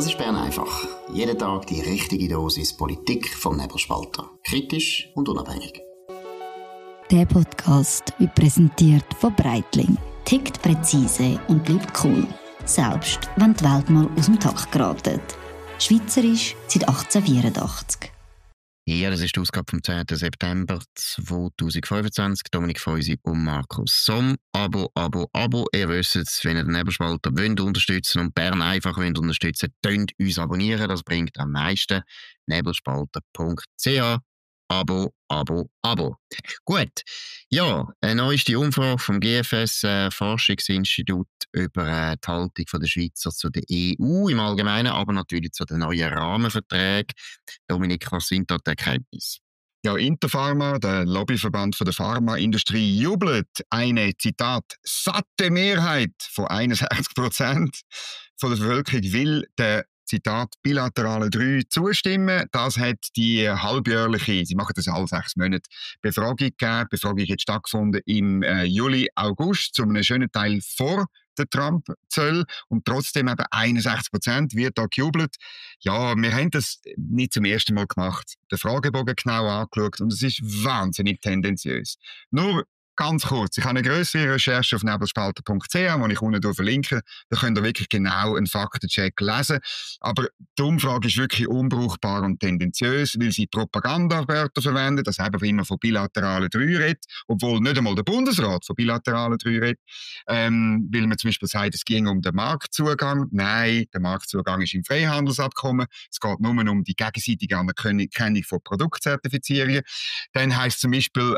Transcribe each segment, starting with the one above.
Das ist Bern einfach. Jeden Tag die richtige Dosis Politik vom Nebelspalter. Kritisch und unabhängig. Der Podcast wird präsentiert von Breitling. Tickt präzise und bleibt cool. Selbst wenn die Welt mal aus dem Takt geratet. Schweizerisch seit 1884. Ja, das ist die Ausgabe vom 10. September 2025. Dominik Feusi und Markus Somm. Abo. Ihr wisst es, wenn ihr den Nebelspalter unterstützen und Bern einfach unterstützen wollt, könnt uns abonnieren. Das bringt am meisten. Nebelspalter.ch. Abo. Gut. Ja, eine neueste Umfrage vom GFS Forschungsinstitut über die Haltung der Schweizer zu der EU im Allgemeinen, aber natürlich zu den neuen Rahmenverträgen. Dominik, was sind da die Erkenntnisse? Ja, Interpharma, der Lobbyverband der Pharmaindustrie, jubelt. Eine, Zitat, satte Mehrheit von 61% von der Bevölkerung will der, Zitat, bilaterale 3 zustimmen. Das hat die halbjährliche, sie machen das alle 6 Monate, Befragung gegeben. Die Befragung hat stattgefunden im Juli, August, zu einem schönen Teil vor der Trump-Zöll. Und trotzdem eben 61% wird da gejubelt. Ja, wir haben das nicht zum ersten Mal gemacht. Den Fragebogen genau angeschaut und es ist wahnsinnig tendenziös. Nur ganz kurz, ich habe eine grössere Recherche auf nebelspalter.ch, die ich unten verlinke. Da könnt ihr wirklich genau einen Faktencheck lesen. Aber die Umfrage ist wirklich unbrauchbar und tendenziös, weil sie Propagandawörter verwenden, das eben immer von bilateralen 3 redet, obwohl nicht einmal der Bundesrat von bilateralen 3 redet. Weil man zum Beispiel sagt, es ging um den Marktzugang. Nein, der Marktzugang ist im Freihandelsabkommen. Es geht nur um die gegenseitige Anerkennung von Produktzertifizierungen. Dann heisst zum Beispiel,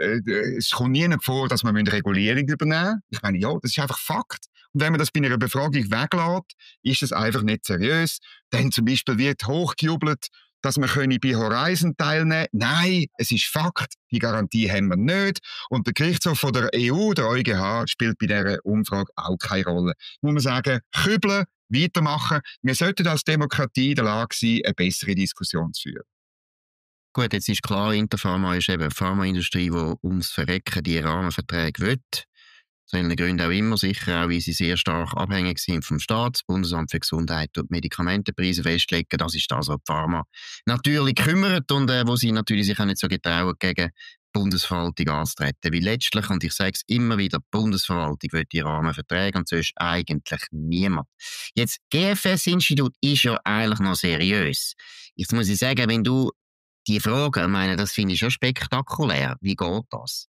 es kommt nie vor, dass man Regulierung übernehmen müssen. Ich meine, ja, das ist einfach Fakt. Und wenn man das bei einer Befragung weglässt, ist das einfach nicht seriös. Dann zum Beispiel wird hochgejubelt, dass man bei Horizon teilnehmen kann. Nein, es ist Fakt. Die Garantie haben wir nicht. Und der Gerichtshof von der EU, der EuGH, spielt bei dieser Umfrage auch keine Rolle. Muss man sagen, kübeln, weitermachen. Wir sollten als Demokratie in der Lage sein, eine bessere Diskussion zu führen. Gut, jetzt ist klar, Interpharma ist eben eine Pharmaindustrie, die ums Verrecken die Rahmenverträge will. Aus welchen Gründen auch immer, sicher auch, weil sie sehr stark abhängig sind vom Staat. Das Bundesamt für Gesundheit und Medikamentenpreise festlegen. Das ist das, was die Pharma natürlich kümmert und wo sie natürlich sich auch nicht so getrauen, gegen die Bundesverwaltung anzutreten. Weil letztlich, und ich sage es immer wieder, die Bundesverwaltung will die Rahmenverträge und sonst eigentlich niemand. Jetzt, GFS-Institut ist ja eigentlich noch seriös. Jetzt muss ich sagen, wenn du die Frage, ich meine, das finde ich schon spektakulär. Wie geht das?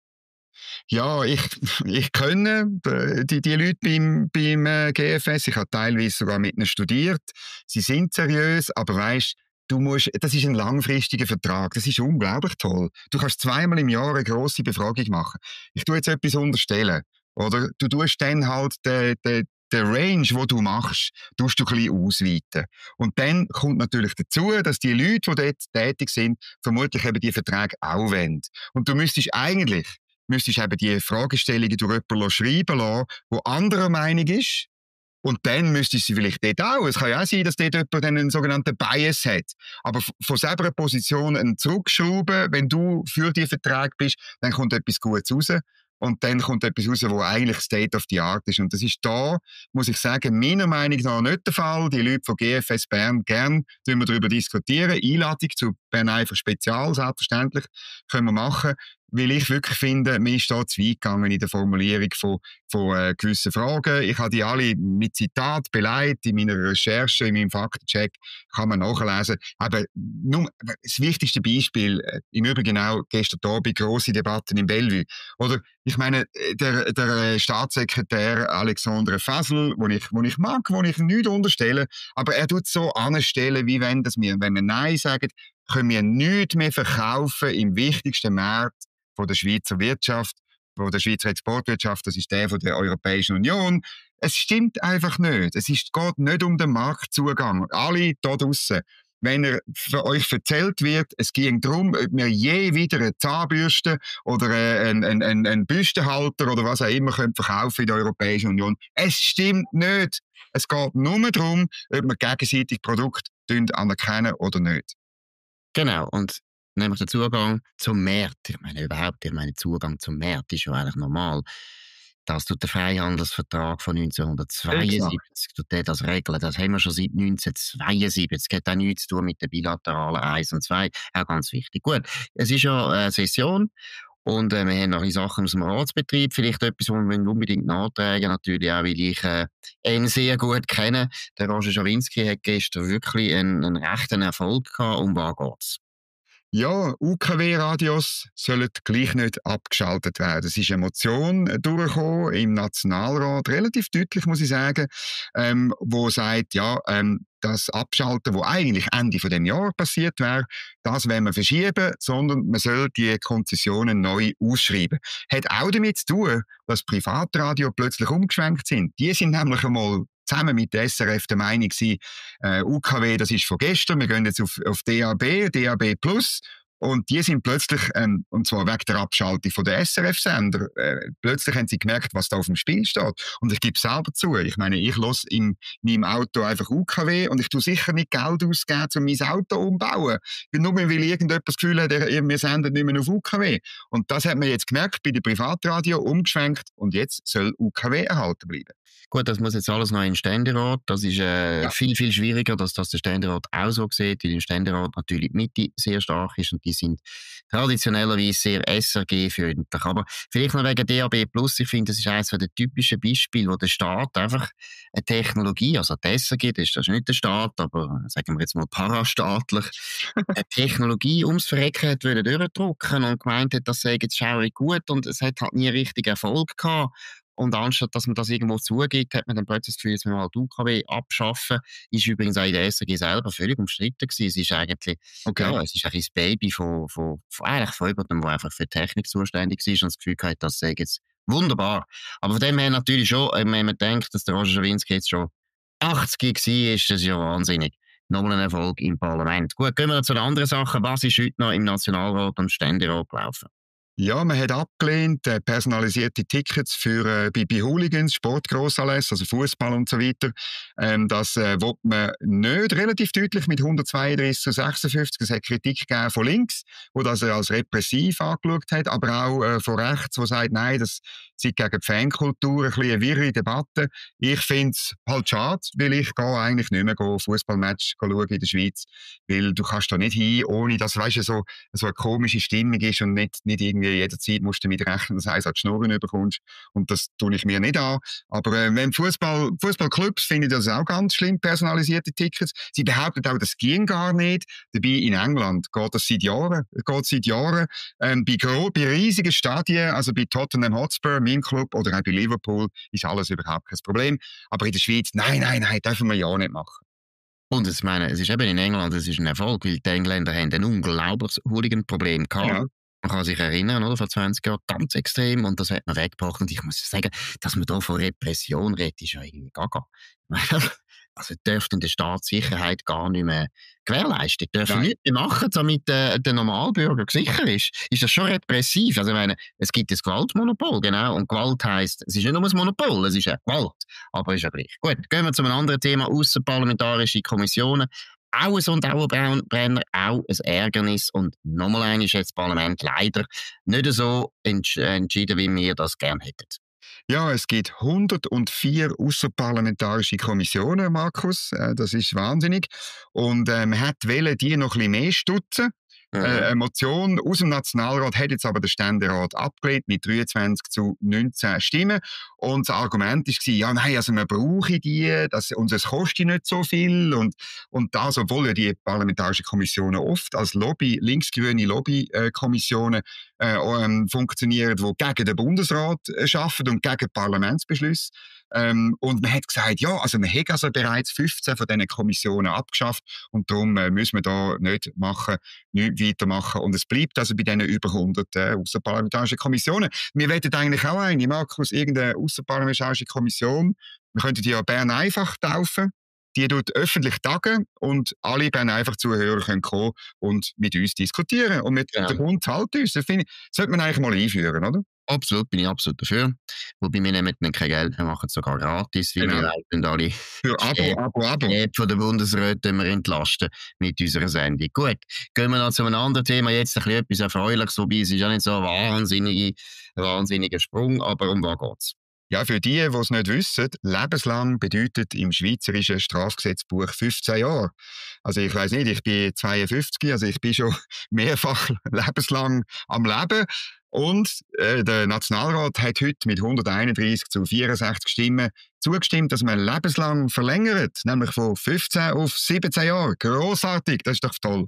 Ja, ich kenne die Leute beim GFS. Ich habe teilweise sogar mit ihnen studiert. Sie sind seriös, aber weisst, das ist ein langfristiger Vertrag. Das ist unglaublich toll. Du kannst 2-mal im Jahr eine grosse Befragung machen. Ich tue jetzt etwas unterstellen. Oder du tust dann halt den Range, den du machst, tust du ein bisschen ausweiten. Und dann kommt natürlich dazu, dass die Leute, die dort tätig sind, vermutlich eben die Verträge auch wollen. Und du müsstest eben die Fragestellungen durch jemanden schreiben lassen, der anderer Meinung ist. Und dann müsstest du sie vielleicht dort auch. Es kann ja auch sein, dass dort jemand einen sogenannten Bias hat. Aber von selber Position einen zurückschrauben, wenn du für die Verträge bist, dann kommt etwas Gutes raus. Und dann kommt etwas raus, was eigentlich State of the Art ist. Und das ist da, muss ich sagen, meiner Meinung nach nicht der Fall. Die Leute von GFS Bern, gern wir darüber diskutieren. Einladung zu Bern einfach Spezial, selbstverständlich, können wir machen. Weil ich wirklich finde, mir ist da zu weit gegangen in der Formulierung von gewissen Fragen. Ich habe die alle mit Zitat beleidigt in meiner Recherche, in meinem Faktencheck, kann man nachlesen. Aber nur das wichtigste Beispiel, im Übrigen auch gestern Abend grosse Debatten in Bellevue. Oder, ich meine, der Staatssekretär Alexandre Fasel, wo ich mag, wo ich nichts unterstelle, aber er tut so anstellen, wie wenn wir Nein sagen, können wir nichts mehr verkaufen im wichtigsten Markt von der Schweizer Wirtschaft, von der Schweizer Exportwirtschaft, das ist der von der Europäischen Union. Es stimmt einfach nicht. Geht nicht um den Marktzugang. Alle da draussen, wenn für euch erzählt wird, es ging darum, ob wir je wieder eine Zahnbürste oder einen Büstenhalter oder was auch immer verkaufen in der Europäischen Union. Es stimmt nicht. Es geht nur darum, ob wir gegenseitig Produkte anerkennen oder nicht. Genau, und nämlich der Zugang zum Markt. Ich meine, Zugang zum Markt ist ja eigentlich normal. das tut der Freihandelsvertrag von 1972 tut der das regeln. Das haben wir schon seit 1972. Das hat auch nichts zu tun mit den bilateralen 1 und 2. Auch ganz wichtig. Gut, es ist ja eine Session. Und wir haben noch Sachen aus dem Ratsbetrieb, vielleicht etwas, wo wir unbedingt nachtragen, natürlich auch, weil ich ihn sehr gut kenne. Der Roger Schawinski hat gestern wirklich einen rechten Erfolg gehabt. Um was geht's? Ja, UKW-Radios sollen gleich nicht abgeschaltet werden. Es ist eine Motion durchgekommen im Nationalrat, relativ deutlich, muss ich sagen, wo sagt, ja, das Abschalten, das eigentlich Ende von dem Jahr passiert wäre, das wollen wir verschieben, sondern man soll die Konzessionen neu ausschreiben. Hat auch damit zu tun, dass Privatradio plötzlich umgeschwenkt sind. Die sind nämlich einmal zusammen mit der SRF der Meinung gewesen, UKW, das ist von gestern, wir gehen jetzt auf DAB Plus. Und die sind plötzlich, und zwar wegen der Abschaltung von der SRF-Sender, plötzlich haben sie gemerkt, was da auf dem Spiel steht. Und ich gebe selber zu, ich meine, ich höre in meinem Auto einfach UKW und ich tue sicher nicht Geld ausgeben, um mein Auto umzubauen. Nur weil irgendjemand das Gefühl hat, wir senden nicht mehr auf UKW. Und das hat man jetzt gemerkt, bei den Privatradio umgeschwenkt und jetzt soll UKW erhalten bleiben. Gut, das muss jetzt alles noch in den Ständerat. Das ist viel, viel schwieriger, dass das der Ständerat auch so sieht, weil im Ständerat natürlich die Mitte sehr stark ist und die sind traditionellerweise sehr SRG-freundlich. Aber vielleicht noch wegen DAB+, ich finde, das ist eines der typischen Beispiele, wo der Staat einfach eine Technologie, also die SRG, das ist nicht der Staat, aber sagen wir jetzt mal parastaatlich, eine Technologie ums Verrecken hat durchdrücken und gemeint hat, das sei jetzt schaurig gut und es hat halt nie richtig Erfolg gehabt. Und anstatt, dass man das irgendwo zugibt, hat man dann plötzlich das Gefühl, dass man mal die UKW abschaffen. Ist übrigens auch in der SRG selber völlig umstritten gewesen. Es ist eigentlich, es ist eigentlich das Baby von jemandem, der einfach für die Technik zuständig ist und das Gefühl hat, das sei jetzt wunderbar. Aber von dem her natürlich schon, wenn man denkt, dass der Roger Schawinski jetzt schon 80 war, ist das ja wahnsinnig. Nochmal ein Erfolg im Parlament. Gut, gehen wir zu den anderen Sachen. Was ist heute noch im Nationalrat und Ständerat gelaufen? Ja, man hat abgelehnt, personalisierte Tickets für bei Hooligans, Sportgrossanlässe, also Fußball und so weiter. Das will man nicht relativ deutlich mit 132-56. Es hat Kritik gegeben von links, wo das als repressiv angeschaut hat, aber auch von rechts, wo sagt, nein, das sei gegen die Fankultur ein bisschen eine wirre Debatte. Ich finde es halt schade, weil ich gehe eigentlich nicht mehr Fußballmatch schauen in der Schweiz, weil du kannst da nicht hin, ohne dass, weißt du, so eine komische Stimmung ist und nicht irgendwie jederzeit musst du damit rechnen, dass du eins an die Schnurren bekommst. Und das tue ich mir nicht an. Aber wenn Fußballclubs finde ich das auch ganz schlimm, personalisierte Tickets. Sie behaupten auch, das ging gar nicht. Dabei in England geht das seit Jahren. Bei riesigen Stadien, also bei Tottenham Hotspur, meinem Club, oder auch bei Liverpool, ist alles überhaupt kein Problem. Aber in der Schweiz, nein, dürfen wir ja nicht machen. Und ich meine, es ist eben in England, es ist ein Erfolg, weil die Engländer haben ein unglaubliches Hooligan-Problem gehabt. Ja. Man kann sich erinnern, oder, vor 20 Jahren ganz extrem, und das hat man weggebracht. Und ich muss sagen, dass man da von Repression redet, ist ja irgendwie gaga. Also dürfte der Staatssicherheit gar nicht mehr gewährleisten. Dürfen nichts mehr machen, damit der Normalbürger sicher ist. Ist das schon repressiv? Also ich meine, es gibt das Gewaltmonopol, genau. Und Gewalt heisst, es ist nicht nur ein Monopol, es ist eine Gewalt. Aber ist ja gleich. Gut, gehen wir zu einem anderen Thema, ausserparlamentarische Kommissionen. Auch ein Dauerbrenner, auch ein Ärgernis. Und nochmal einmal ist jetzt das Parlament leider nicht so entschieden, wie wir das gerne hätten. Ja, es gibt 104 außerparlamentarische Kommissionen, Markus. Das ist wahnsinnig. Und man wollte die noch ein bisschen mehr stutzen. Eine Motion aus dem Nationalrat hat jetzt aber der Ständerat abgelehnt mit 23-19 Stimmen. Und das Argument war, ja, nein, also wir brauchen die, es kostet nicht so viel. Und das, obwohl ja die parlamentarischen Kommissionen oft als linksgrüne Lobbykommissionen funktionieren, die gegen den Bundesrat arbeiten und gegen Parlamentsbeschlüsse. Und man hat gesagt, ja, also man hat also bereits 15 von diesen Kommissionen abgeschafft und darum müssen wir da nicht weitermachen. Und es bleibt also bei diesen über 100 außerparlamentarischen Kommissionen. Wir wollen eigentlich auch eine, Markus, irgendeine außerparlamentarische Kommission. Wir könnten die ja Bern einfach taufen. Die tut öffentlich tagen und alle Bern einfach Zuhörer können kommen und mit uns diskutieren. Und mit der Bund halt uns. Das sollte man eigentlich mal einführen, oder? Absolut, bin ich absolut dafür. Wobei wir nehmen dann kein Geld, wir machen es sogar gratis, weil wir dann alle für Abo. Von der Bundesräte wir entlasten mit unserer Sendung. Gut, gehen wir noch zu einem anderen Thema, jetzt ein bisschen etwas Erfreuliches, wobei es ist ja nicht so ein wahnsinniger Sprung, aber um was geht's? Ja, für die es nicht wissen, lebenslang bedeutet im schweizerischen Strafgesetzbuch 15 Jahre. Also ich weiss nicht, ich bin 52, also ich bin schon mehrfach lebenslang am Leben. Und der Nationalrat hat heute mit 131 zu 64 Stimmen zugestimmt, dass man lebenslang verlängert, nämlich von 15 auf 17 Jahre. Grossartig, das ist doch toll.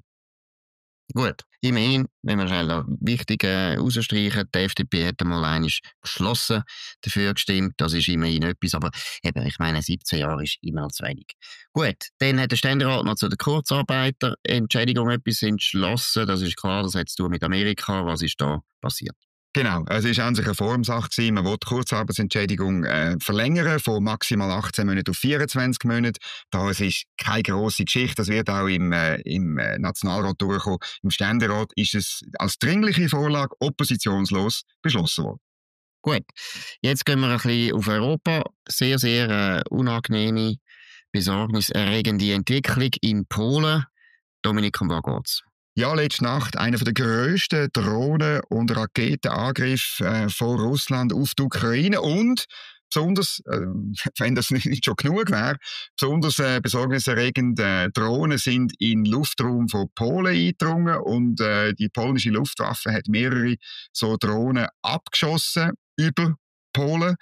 Gut, immerhin, wenn wir schnell wichtig rausstreichen, die FDP hat einmal einmal geschlossen dafür gestimmt, das ist immerhin etwas, aber eben, ich meine, 17 Jahre ist immer noch zu wenig. Gut, dann hat der Ständerat noch zu der Kurzarbeiterentschädigung etwas entschlossen, das ist klar, das hat zu tun mit Amerika, was ist da passiert? Genau, es war an sich eine Formsache gewesen. Man will die Kurzarbeitsentschädigung verlängern von maximal 18 Monaten auf 24 Monate. Das ist keine grosse Geschichte, das wird auch im Nationalrat durchkommen. Im Ständerat ist es als dringliche Vorlage oppositionslos beschlossen worden. Gut, jetzt gehen wir ein bisschen auf Europa. Sehr, sehr unangenehme, besorgniserregende Entwicklung in Polen. Dominik, um was geht's? Ja, letzte Nacht einer der grössten Drohnen- und Raketenangriffe von Russland auf die Ukraine und besonders, wenn das nicht schon genug wäre, besonders besorgniserregend, Drohnen sind in den Luftraum von Polen eingedrungen und die polnische Luftwaffe hat mehrere so Drohnen abgeschossen über Polen.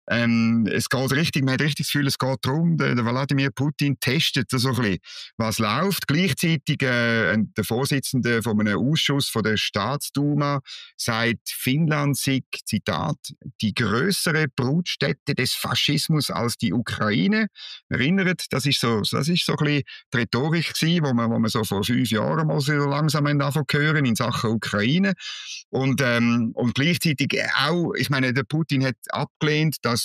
Es geht richtig, man hat richtig das Gefühl, es geht darum, der Wladimir Putin testet so ein bisschen, was läuft. Gleichzeitig der Vorsitzende von einem Ausschuss von der Staatsduma sagt, Finnland sei, Zitat, die größere Brutstätte des Faschismus als die Ukraine. Erinnert, das ist so ein bisschen die Rhetorik gewesen, wo man so vor 5 Jahren mal so langsam anfangen hören in Sachen Ukraine. Und gleichzeitig auch, ich meine, der Putin hat abgelehnt, dass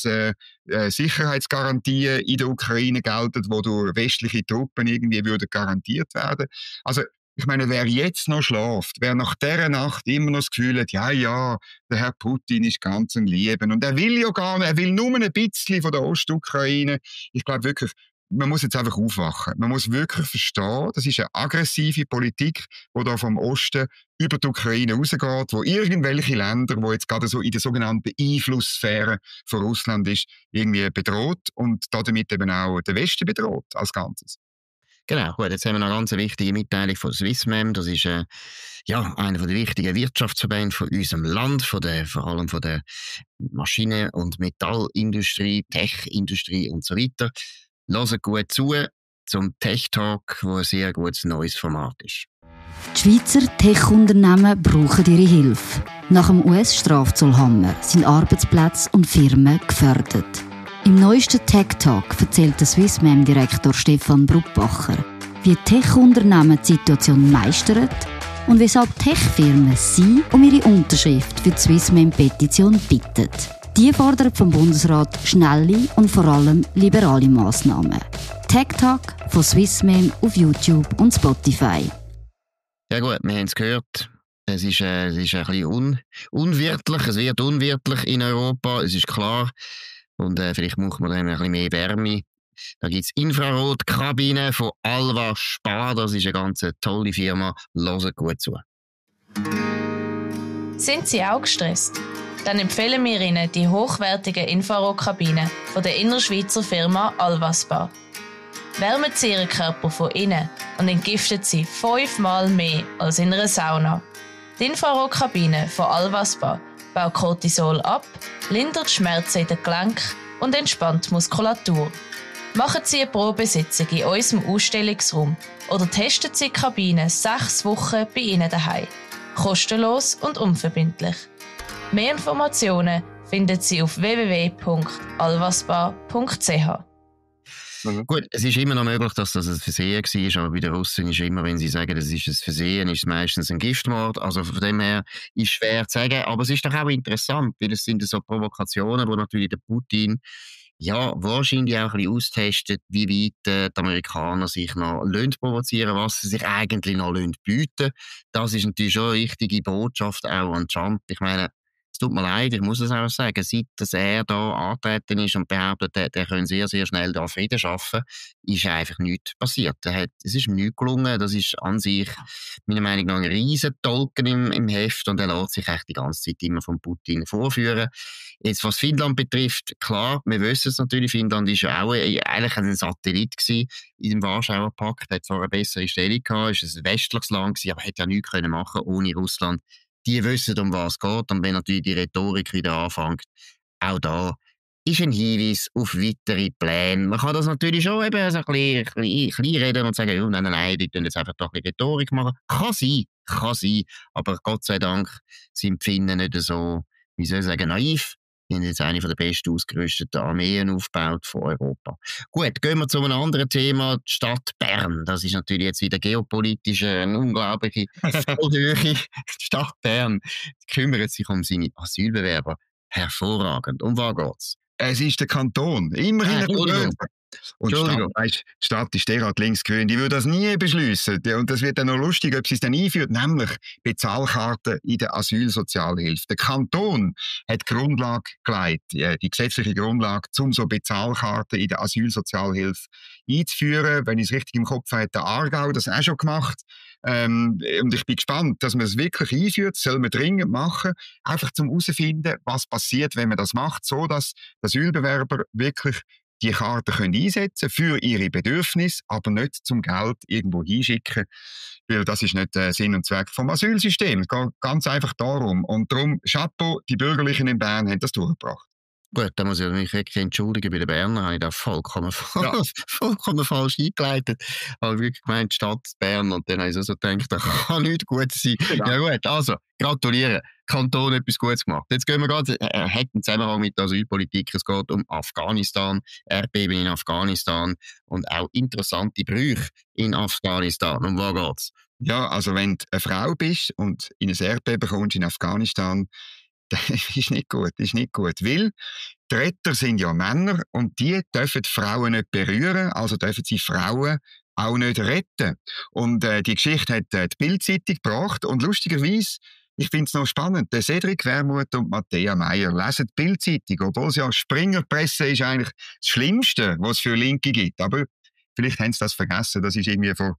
Sicherheitsgarantien in der Ukraine gelten, die durch westliche Truppen irgendwie würden garantiert werden. Also, ich meine, wer jetzt noch schläft, wer nach dieser Nacht immer noch das Gefühl hat, ja, der Herr Putin ist ganz ein Lieben und er will ja gar nicht, er will nur ein bisschen von der Ostukraine. Ich glaube wirklich, man muss jetzt einfach aufwachen. Man muss wirklich verstehen, das ist eine aggressive Politik, die da vom Osten über die Ukraine rausgeht, wo irgendwelche Länder, die jetzt gerade so in der sogenannten Einflusssphäre von Russland ist, irgendwie bedroht und damit eben auch den Westen bedroht als Ganzes. Genau, gut, jetzt haben wir noch eine ganz wichtige Mitteilung von Swissmem. Das ist einer der wichtigen Wirtschaftsverbände von unserem Land, vor allem von der Maschinen- und Metallindustrie, Tech-Industrie und so weiter. Hört gut zu zum Tech Talk, wo ein sehr gutes neues Format ist. Die Schweizer Tech-Unternehmen brauchen ihre Hilfe. Nach dem US-Strafzollhammer sind Arbeitsplätze und Firmen gefördert. Im neuesten Tech Talk erzählt der Swissmem-Direktor Stefan Bruckbacher, wie Tech-Unternehmen die Situation meistern und weshalb Tech-Firmen sie um ihre Unterschrift für die Swissmem-Petition bitten. Die fordern vom Bundesrat schnelle und vor allem liberale Massnahmen. Tech Talk von Swissmem auf YouTube und Spotify. Ja gut, wir haben es gehört. Es ist ein bisschen unwirtlich. Es wird unwirtlich in Europa, es ist klar. Und vielleicht braucht man dann ein bisschen mehr Wärme. Da gibt es Infrarotkabinen von Alva Spa. Das ist eine ganz tolle Firma. Hört gut zu. Sind Sie auch gestresst? Dann empfehlen wir Ihnen die hochwertigen Infrarotkabinen von der Innerschweizer Firma Alvaspa. Wärmen Sie Ihren Körper von innen und entgiften Sie 5-mal mehr als in einer Sauna. Die Infrarotkabine von Alvaspa baut Cortisol ab, lindert Schmerzen in den Gelenken und entspannt die Muskulatur. Machen Sie eine Probesitzung in unserem Ausstellungsraum oder testen Sie die Kabine 6 Wochen bei Ihnen daheim. Kostenlos und unverbindlich. Mehr Informationen finden Sie auf www.alvaspa.ch. Gut, es ist immer noch möglich, dass das ein Versehen war, aber bei den Russen ist immer, wenn sie sagen, das ist ein Versehen, ist es meistens ein Giftmord. Also von dem her ist schwer zu sagen. Aber es ist doch auch interessant, weil es sind so Provokationen, wo natürlich der Putin wahrscheinlich auch ein bisschen austestet, wie weit die Amerikaner sich noch provozieren lassen, was sie sich eigentlich noch bieten. Das ist natürlich schon eine richtige Botschaft auch an Trump. Ich meine, das tut mir leid, ich muss es auch sagen, seit dass er da angetreten ist und behauptet, der können sehr, sehr schnell da Frieden schaffen, ist einfach nichts passiert. Es ist ihm nichts gelungen. Das ist an sich, meiner Meinung nach, ein riesen Tolken im Heft und er lässt sich echt die ganze Zeit immer von Putin vorführen. Jetzt, was Finnland betrifft, klar, wir wissen es natürlich, Finnland ist ja auch eigentlich ein Satellit gewesen in dem Warschauer Pakt, hat zwar eine bessere Stellung gehabt, ist ein westliches Land gewesen, aber hätte ja nichts können machen ohne Russland. Die wissen, um was es geht, und wenn natürlich die Rhetorik wieder anfängt, auch da ist ein Hinweis auf weitere Pläne. Man kann das natürlich schon eben so ein bisschen reden und sagen, nein, die tun jetzt einfach doch ein bisschen Rhetorik machen. Kann sein, aber Gott sei Dank sind die Finnen nicht so, wie soll ich sagen, naiv. Die haben jetzt eine der besten ausgerüsteten Armeen aufgebaut von Europa. Gut, gehen wir zu einem anderen Thema, die Stadt Bern. Das ist natürlich jetzt wieder geopolitisch eine unglaubliche Fallhöhe. Die Stadt Bern kümmert sich um seine Asylbewerber. Hervorragend. Um was geht's? Es ist der Kanton. Immerhin ein Größer. Und die Stadt ist derart linksgrün, die würde das nie beschließen. Und das wird dann noch lustig, ob sie es dann einführt, nämlich Bezahlkarten in der Asylsozialhilfe. Der Kanton hat die Grundlage gelegt, die gesetzliche Grundlage, um so Bezahlkarten in der Asylsozialhilfe einzuführen. Wenn ich es richtig im Kopf habe, hat der Aargau das auch schon gemacht. Und ich bin gespannt, dass man es wirklich einführt. Das soll man dringend machen. Einfach zum herausfinden, was passiert, wenn man das macht, so dass Asylbewerber wirklich die Karten können einsetzen für ihre Bedürfnisse, aber nicht zum Geld irgendwo hinschicken, weil das ist nicht Sinn und Zweck vom Asylsystem. Es geht ganz einfach darum. Und darum, Chapeau, die Bürgerlichen in Bern haben das durchgebracht. Gut, da muss ich mich wirklich entschuldigen, bei den Bernern habe ich da vollkommen falsch eingeleitet. Ich habe wirklich gemeint, Stadt Bern, und dann habe ich so gedacht, das kann nicht gut sein. Genau. Ja gut, also, gratulieren. Kanton etwas Gutes gemacht. Jetzt gehen wir gerade, hat einen Zusammenhang mit der Asylpolitik. Es geht um Afghanistan, Erdbeben in Afghanistan und auch interessante Brüche in Afghanistan. Um was geht's? Ja, also wenn du eine Frau bist und in ein Erdbeben kommst in Afghanistan, das ist nicht gut, weil die Retter sind ja Männer und die dürfen Frauen nicht berühren, also dürfen sie Frauen auch nicht retten. Und die Geschichte hat die Bild-Zeitung gebracht und lustigerweise, ich finde es noch spannend, der Cedric Wermuth und Matthäa Meier lesen die Bild-Zeitung, obwohl es ja Springerpresse ist eigentlich das Schlimmste, was es für Linke gibt. Aber vielleicht haben sie das vergessen. Das ist irgendwie vor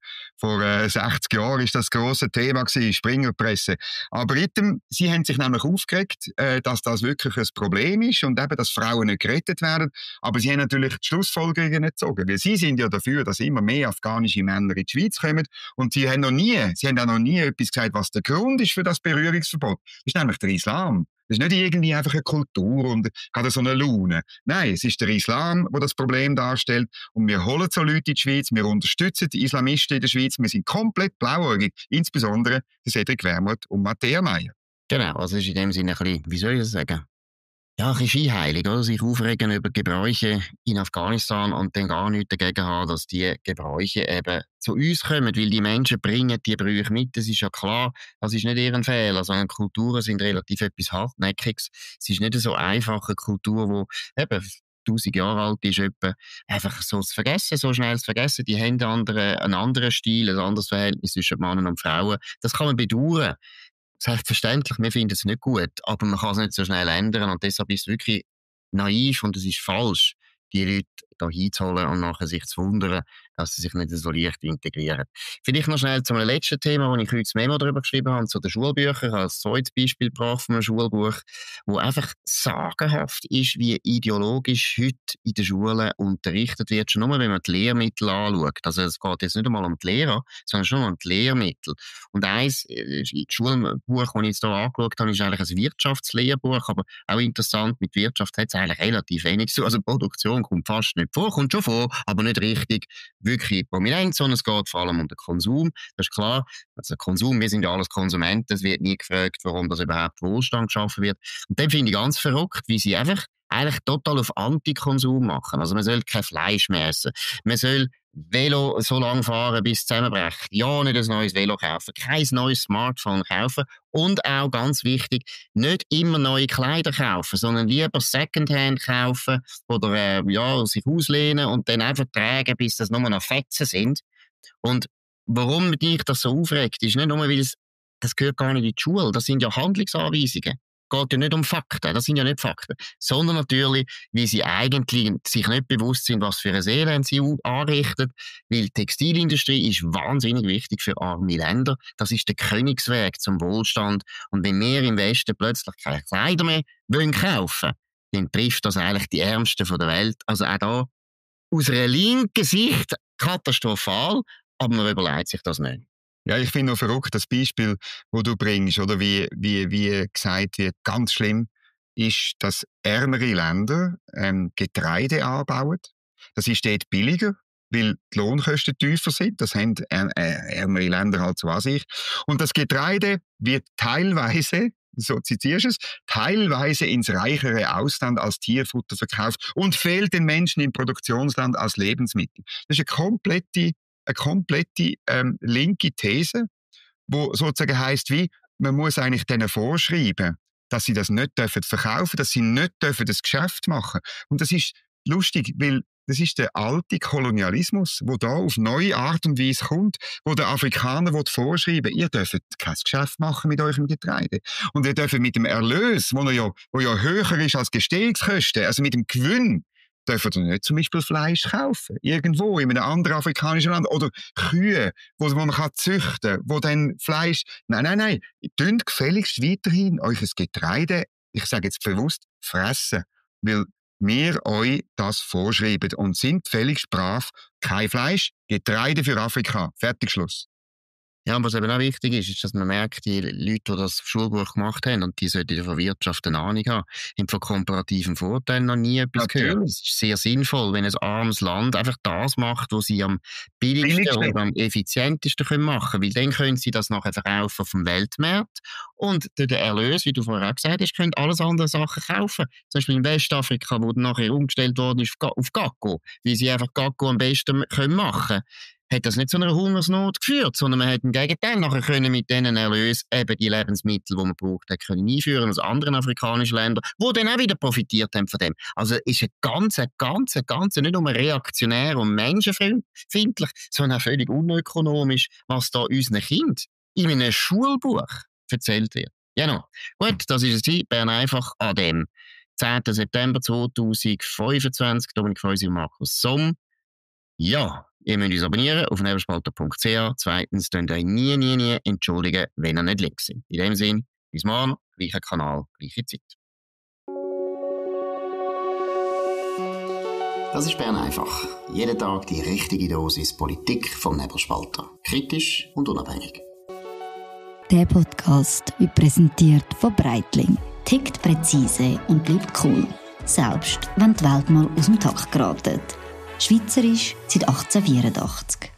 60 Jahren ist das grosse Thema gewesen, Springerpresse. Aber sie haben sich nämlich aufgeregt, dass das wirklich ein Problem ist und eben, dass Frauen nicht gerettet werden. Aber sie haben natürlich die Schlussfolgerungen nicht gezogen, weil sie sind ja dafür, dass immer mehr afghanische Männer in die Schweiz kommen. Und sie haben auch nie etwas gesagt, was der Grund ist für das Berührungsverbot. Das ist nämlich der Islam. Das ist nicht irgendwie einfach eine Kultur und gerade so eine Laune. Nein, es ist der Islam, der das Problem darstellt. Und wir holen so Leute in die Schweiz, wir unterstützen die Islamisten in der Schweiz. Wir sind komplett blauäugig, insbesondere Cedric Wermuth und Matthäa Meier. Genau, also ist in dem Sinne ein bisschen, wie soll ich das sagen? Ja, ein bisschen scheinheilig, oder? Sich aufregen über Gebräuche in Afghanistan und dann gar nichts dagegen haben, dass die Gebräuche eben zu uns kommen, weil die Menschen bringen die Brüche mit, das ist ja klar, das ist nicht ihren Fehler, sondern Kulturen sind relativ etwas Hartnäckiges. Es ist nicht so einfache Kultur, die eben 1000 Jahre alt ist, etwa, einfach so zu vergessen, so schnell zu vergessen. Die haben einen anderen Stil, ein anderes Verhältnis zwischen Männern und Frauen. Das kann man bedauern. Selbstverständlich, wir finden es nicht gut, aber man kann es nicht so schnell ändern und deshalb ist es wirklich naiv und es ist falsch, die Leute da hinzuholen und nachher sich zu wundern, dass sie sich nicht so leicht integrieren. Vielleicht noch schnell zu einem letzten Thema, wo ich heute das Memo darüber geschrieben habe, zu den Schulbüchern. Ich habe als zweites Beispiel gebracht von einem Schulbuch, wo einfach sagenhaft ist, wie ideologisch heute in den Schulen unterrichtet wird, schon nur, wenn man die Lehrmittel anschaut. Also es geht jetzt nicht einmal um die Lehrer, sondern schon um die Lehrmittel. Und eins, das Schulbuch, das ich jetzt hier angeschaut habe, ist eigentlich ein Wirtschaftslehrbuch, aber auch interessant, mit Wirtschaft hat es eigentlich relativ wenig zu. Also Produktion kommt fast nicht vor, kommt schon vor, aber nicht richtig wirklich prominent, sondern es geht vor allem um den Konsum. Das ist klar, also Konsum, wir sind ja alles Konsumenten, es wird nie gefragt, warum das überhaupt Wohlstand geschaffen wird. Und dann finde ich ganz verrückt, wie sie einfach eigentlich total auf Antikonsum machen. Also man soll kein Fleisch mehr essen, man soll Velo so lange fahren, bis es zusammenbricht. Ja, nicht ein neues Velo kaufen, kein neues Smartphone kaufen und auch ganz wichtig, nicht immer neue Kleider kaufen, sondern lieber Secondhand kaufen oder sich auslehnen und dann einfach tragen, bis das nur noch Fetzen sind. Und warum mich das so aufregt, ist nicht nur, weil das gehört gar nicht in die Schule, das sind ja Handlungsanweisungen. geht ja nicht um Fakten, das sind ja nicht Fakten, sondern natürlich, wie sie eigentlich sich nicht bewusst sind, was für ein Elend sie anrichten, weil die Textilindustrie ist wahnsinnig wichtig für arme Länder. Das ist der Königsweg zum Wohlstand. Und wenn wir im Westen plötzlich keine Kleider mehr kaufen wollen, dann trifft das eigentlich die Ärmsten der Welt. Also auch da aus einer linken Sicht katastrophal, aber man überlegt sich das nicht. Ja, ich finde noch verrückt, das Beispiel, das du bringst, oder wie gesagt wird, ganz schlimm ist, dass ärmere Länder Getreide anbauen. Das ist dort billiger, weil die Lohnkosten tiefer sind. Das haben ärmere Länder halt so an sich. Und das Getreide wird teilweise, so zitierst du es, teilweise ins reichere Ausland als Tierfutter verkauft und fehlt den Menschen im Produktionsland als Lebensmittel. Das ist eine komplette linke These, wo sozusagen heisst, wie man muss eigentlich denen vorschreiben, dass sie das nicht verkaufen dürfen, dass sie nicht das Geschäft machen. Und das ist lustig, weil das ist der alte Kolonialismus, der da auf neue Art und Weise kommt, wo der Afrikaner vorschreiben, ihr dürft kein Geschäft machen mit eurem Getreide. Und ihr dürft mit dem Erlös, wo ja höher ist als Gestehungskosten, also mit dem Gewinn, dürfen ihr nicht zum Beispiel Fleisch kaufen. Irgendwo, in einem anderen afrikanischen Land. Oder Kühe, wo man züchten kann, wo dann Fleisch... Nein. Tönt gefälligst weiterhin euch Getreide, ich sage jetzt bewusst, fressen. Weil wir euch das vorschreiben und sind gefälligst brav. Kein Fleisch, Getreide für Afrika. Fertig, Schluss. Ja, und was eben auch wichtig ist, dass man merkt, die Leute, die das Schulbuch gemacht haben, und die sollten von Wirtschaft eine Ahnung haben, haben von komparativen Vorteilen noch nie etwas gehört. Es ist sehr sinnvoll, wenn ein armes Land einfach das macht, was sie am billigsten und am effizientesten machen können. Weil dann können sie das nachher verkaufen auf dem Weltmarkt. Und der Erlös, wie du vorher auch gesagt hast, können alles andere Sachen kaufen. Zum Beispiel in Westafrika, wo dann nachher umgestellt worden ist auf Gakko, weil sie einfach Gakko am besten machen können. Hat das nicht zu einer Hungersnot geführt, sondern man hat im Gegenteil nachher können mit diesen Erlösen eben die Lebensmittel, die man braucht, können einführen aus anderen afrikanischen Ländern, die dann auch wieder profitiert haben von dem. Also ist ein ganz, nicht nur reaktionär und menschenfeindlich, sondern auch völlig unökonomisch, was da unseren Kindern in einem Schulbuch erzählt wird. Genau. Gut, das ist es. Bern einfach an dem 10. September 2025. Dominik Feusi und Markus Somm. Ja, ihr müsst uns abonnieren auf nebelspalter.ch. Zweitens, könnt ihr euch nie entschuldigen, wenn ihr nicht links sind. In dem Sinne, bis morgen, gleicher Kanal, gleiche Zeit. Das ist Bern einfach. Jeden Tag die richtige Dosis Politik vom Nebelspalter. Kritisch und unabhängig. Der Podcast wird präsentiert von Breitling. Tickt präzise und bleibt cool. Selbst wenn die Welt mal aus dem Takt geratet. Schweizerisch seit 1884.